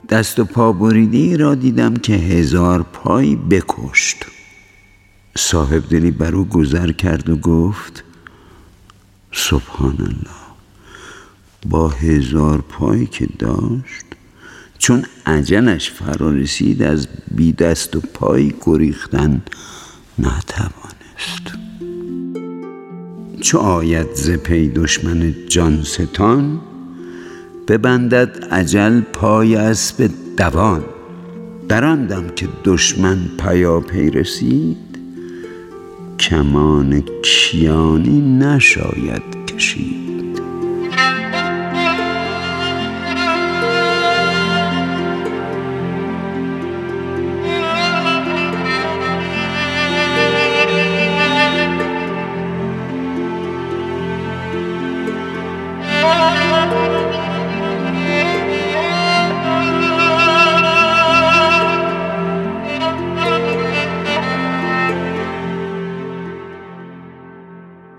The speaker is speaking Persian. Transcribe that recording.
دست و پا بریده را دیدم که 1000 پای بکشت. صاحب دلی بر او گذر کرد و گفت سبحان الله، با 1000 پایی که داشت، چون اجلش فرا رسید از بی دست و پای گریختن نتوانست. چو آید ز پی دشمن جان ستان، ببندد اجل پای اسب دوان. در آن دم که دشمن پیاپی رسید، کمان کیانی نشاید کشید.